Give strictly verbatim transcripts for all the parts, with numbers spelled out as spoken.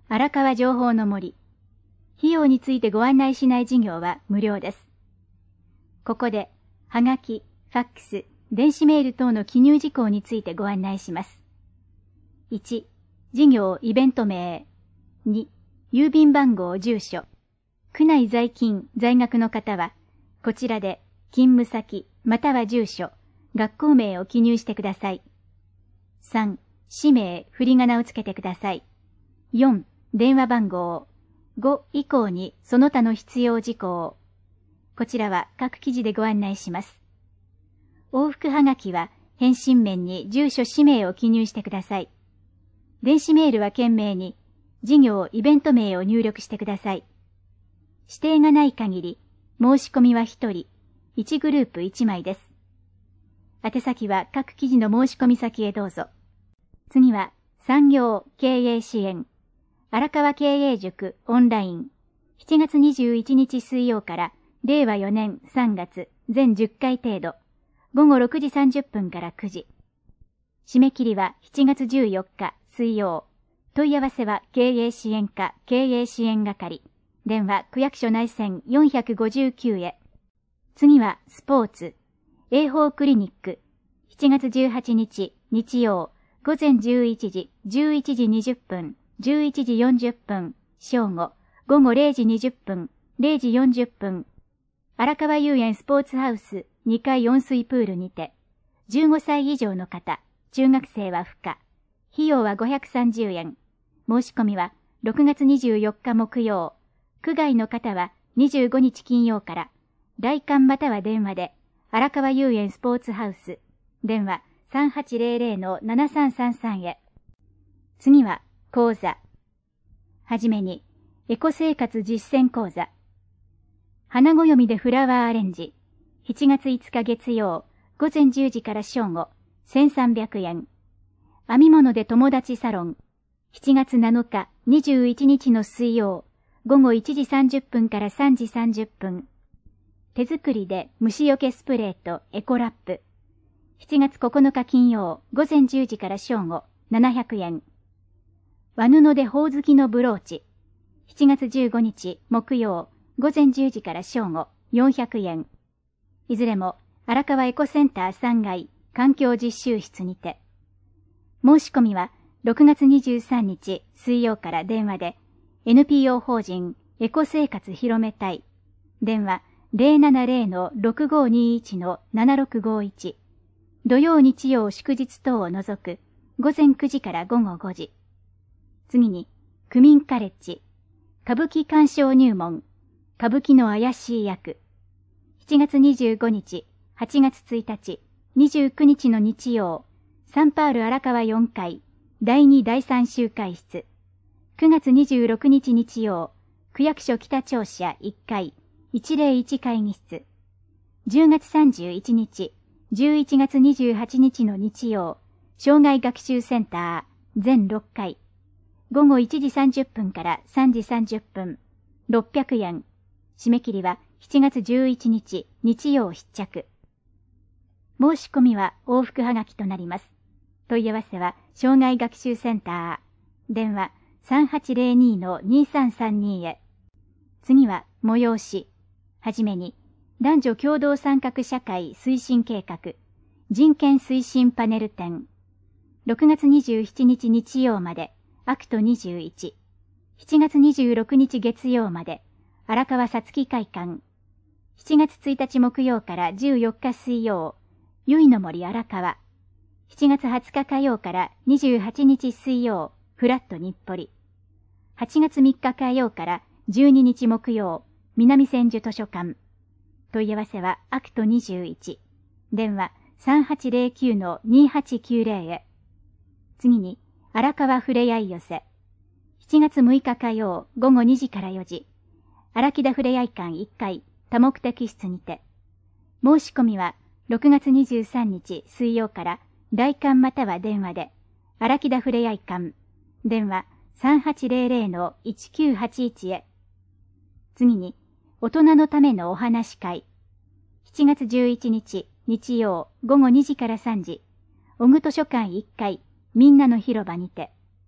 荒川情報の森。費用についてご案内しない事業は無料です。ここで、はがき、ファックス、電子メール等の記入事項についてご案内します。いち、事業イベント名。に、郵便番号住所。区内在勤、在学の方は、こちらで勤務先または住所、学校名を記入してください。さん、氏名、振り仮名をつけてください。よん、電話番号。ご以降にその他の必要事項。こちらは各記事でご案内します。往復はがきは返信面に住所氏名を記入してください。電子メールは件名に事業イベント名を入力してください。指定がない限り申し込みはひとり、いちグループいちまいです。宛先は各記事の申し込み先へどうぞ。次は産業経営支援。荒川経営塾オンライン。しちがつにじゅういちにち水曜かられいわよねんさんがつ全じゅっかい程度。ごごろくじさんじゅっぷんからくじ。締め切りはしちがつじゅうよっか水曜。問い合わせは経営支援課経営支援係。電話区役所内線よんひゃくごじゅうきゅうへ。次はスポーツ。栄宝クリニック。しちがつじゅうはちにち日曜。午前じゅういちじ、じゅういちじにじゅっぷん、じゅういちじよんじゅっぷん、正午、午後れいじにじゅっぷん、れいじよんじゅっぷん。荒川遊園スポーツハウスにかい温水プールにて、じゅうごさい以上の方、中学生は不可。費用はごひゃくさんじゅうえん。申し込みはろくがつにじゅうよっか木曜。区外の方はにじゅうごにち金曜から、来館または電話で、荒川遊園スポーツハウス、電話さんはちぜろぜろのななさんさんさんへ。次は講座。はじめに、エコ生活実践講座。花暦でフラワーアレンジ。しちがついつか月曜、午前じゅうじから正午、せんさんびゃくえん。編み物で友達サロン。しちがつなのか、にじゅういちにちの水曜、午後いちじさんじゅっぷんからさんじさんじゅっぷん。手作りで虫除けスプレーとエコラップ。しちがつここのか金曜、午前じゅうじから正午、ななひゃくえん。和布でほおずきのブローチ。しちがつじゅうごにち木曜、午前じゅうじから正午、よんひゃくえん。いずれも荒川エコセンターさんがい環境実習室にて。申し込みはろくがつにじゅうさんにち水曜から電話で エヌピーオー 法人エコ生活広めたい。電話ぜろななぜろのろくごにいちのななろくごいち。土曜日曜祝日等を除く午前くじから午後ごじ。次に、区民カレッジ、歌舞伎鑑賞入門、歌舞伎の怪しい役。しちがつにじゅうごにち、はちがつついたち、にじゅうくにちの日曜、サンパール荒川よんかい、だいにだいさん集会室。くがつにじゅうろくにち日曜、区役所北庁舎いっかい、いちぜろいち会議室。じゅうがつさんじゅういちにち、じゅういちがつにじゅうはちにちの日曜、障害学習センター全ろっかい。午後いちじさんじゅっぷんからさんじさんじゅっぷん、ろっぴゃくえん。締め切りはしちがつじゅういちにち日曜必着。申し込みは往復はがきとなります。問い合わせは障害学習センター。電話さんはちぜろにのにさんさんにへ。次は催し。はじめに、男女共同参画社会推進計画、人権推進パネル展。ろくがつにじゅうしちにち日曜まで、アクトにじゅういち。しちがつにじゅうろくにち月曜まで、荒川さつき会館。しちがつついたち木曜からじゅうよっか水曜、ゆいの森荒川。しちがつはつか火曜からにじゅうはちにち水曜、フラット日暮里。はちがつみっか火曜からじゅうににち木曜、南千住図書館。問い合わせはアクトにじゅういち。電話さんはちぜろきゅうのにはちきゅうぜろへ。次に、荒川ふれあい寄せ。しちがつむいか火曜午後にじからよじ。荒木田ふれあい館いっかい多目的室にて。申し込みはろくがつにじゅうさんにち水曜から来館または電話で。荒木田ふれあい館。電話さんはちぜろぜろのいちきゅうはちいちへ。次に、大人のためのお話会。しちがつじゅういちにち日曜午後にじからさんじ。小具図書館いっかいみんなの広場にて。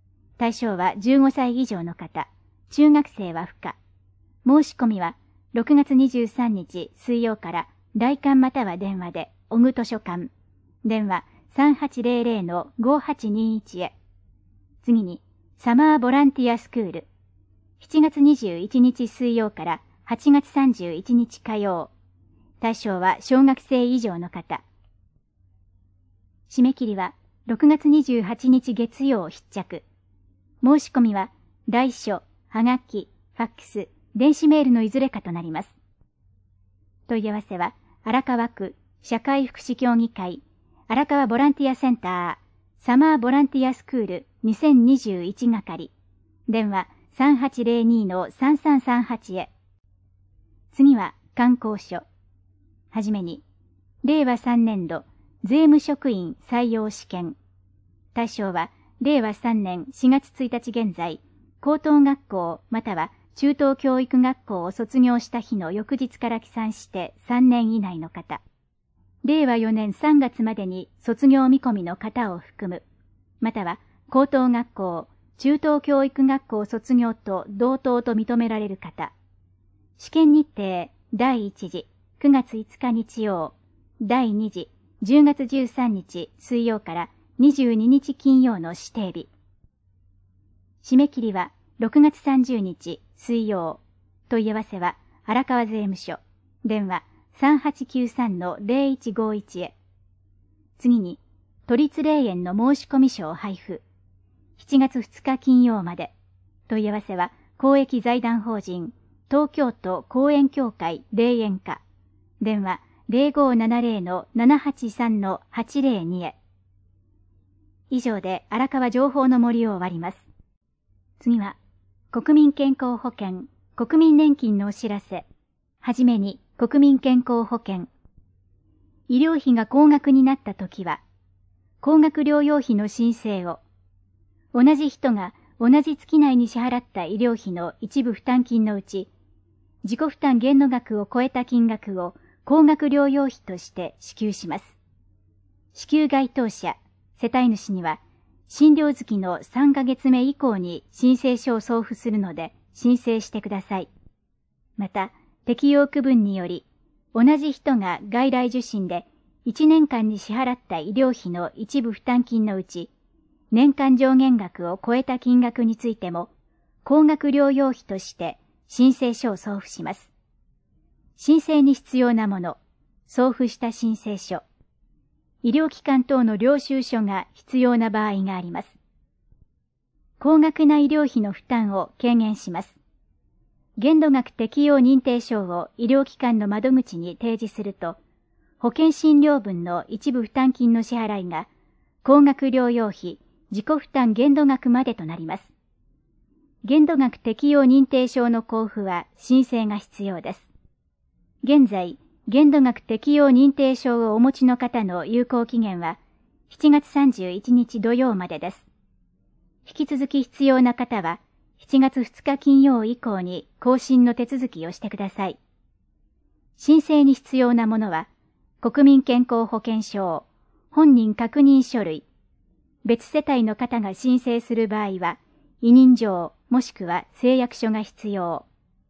対象はじゅうごさい以上の方、中学生は不可。申し込みはろくがつにじゅうさんにち水曜から来館または電話で、小具図書館、電話 さんはちぜろぜろのごはちにいち へ。次に、サマーボランティアスクール。しちがつにじゅういちにち水曜からはちがつさんじゅういちにち火曜。対象は小学生以上の方。締め切りはろくがつにじゅうはちにち月曜必着。申し込みは来書、はがき、ファックス、電子メールのいずれかとなります。問い合わせは荒川区社会福祉協議会荒川ボランティアセンターサマーボランティアスクールにせんにじゅういち係電話 さんはちぜろにのさんさんさんはち へ。次は観光所。はじめに、れいわさんねんど税務職員採用試験。対象はれいわさんねんしがつついたち現在、高等学校または中等教育学校を卒業した日の翌日から起算してさんねん以内の方。れいわよねんさんがつまでに卒業見込みの方を含む。または高等学校、中等教育学校卒業と同等と認められる方。試験日程だいいち次くがついつか日曜、だいに次じゅうがつじゅうさんにち水曜からにじゅうににち金曜の指定日。締め切りはろくがつさんじゅうにち水曜。問い合わせは荒川税務署。電話 さんはちきゅうさんのぜろいちごいち へ。次に、都立霊園の申込書を配布。しちがつふつか金曜まで。問い合わせは公益財団法人東京都公園協会霊園課。電話ぜろごななぜろのななはちさんのはちぜろに へ。以上で荒川情報の森を終わります。次は、国民健康保険、国民年金のお知らせ。はじめに、国民健康保険。医療費が高額になったときは、高額療養費の申請を、同じ人が同じ月内に支払った医療費の一部負担金のうち、自己負担限度額を超えた金額を高額療養費として支給します。支給該当者、世帯主には、診療月のさんかげつめ以降に申請書を送付するので申請してください。また、適用区分により、同じ人が外来受診でいちねんかんに支払った医療費の一部負担金のうち、年間上限額を超えた金額についても、高額療養費として申請書を送付します。申請に必要なもの、送付した申請書、医療機関等の領収書が必要な場合があります。高額な医療費の負担を軽減します。限度額適用認定書を医療機関の窓口に提示すると、保険診療分の一部負担金の支払いが、高額療養費、自己負担限度額までとなります。限度額適用認定証の交付は申請が必要です。現在、限度額適用認定証をお持ちの方の有効期限はしちがつさんじゅういちにち土曜までです。引き続き必要な方はしちがつふつか金曜以降に更新の手続きをしてください。申請に必要なものは国民健康保険証、本人確認書類、別世帯の方が申請する場合は委任状もしくは誓約書が必要。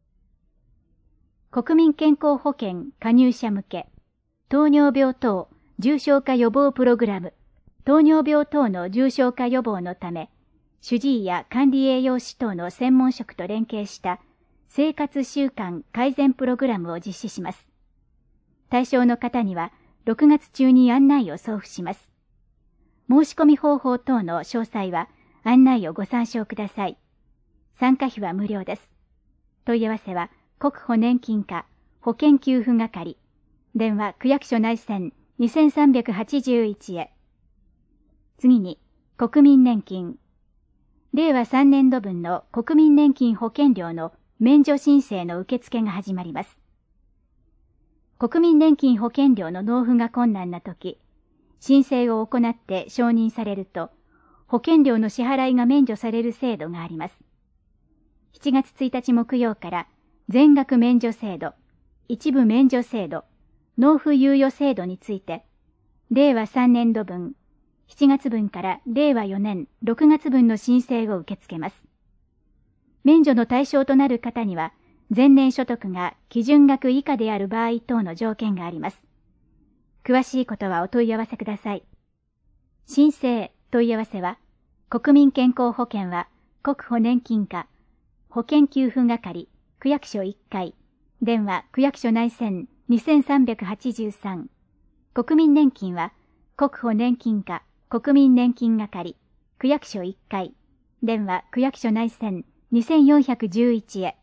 国民健康保険加入者向け、糖尿病等重症化予防プログラム、糖尿病等の重症化予防のため、主治医や管理栄養士等の専門職と連携した生活習慣改善プログラムを実施します。対象の方にはろくがつ中に案内を送付します。申し込み方法等の詳細は案内をご参照ください。参加費は無料です。問い合わせは国保年金課保険給付係電話区役所内線にせんさんびゃくはちじゅういちへ。次に国民年金れいわさんねんど分の国民年金保険料の免除申請の受付が始まります。国民年金保険料の納付が困難なとき、申請を行って承認されると保険料の支払いが免除される制度があります。しちがつついたち木曜から全額免除制度、一部免除制度、納付猶予制度について、れいわさんねんど分、 しちがつぶんかられいわよねんろくがつぶんの申請を受け付けます。免除の対象となる方には、前年所得が基準額以下である場合等の条件があります。詳しいことはお問い合わせください。申請、問い合わせは、国民健康保険は国保年金課、保険給付係、区役所いっかい、電話区役所内線にせんさんびゃくはちじゅうさん、国民年金は国保年金課、国民年金係、区役所いっかい、電話区役所内線にせんよんひゃくじゅういちへ。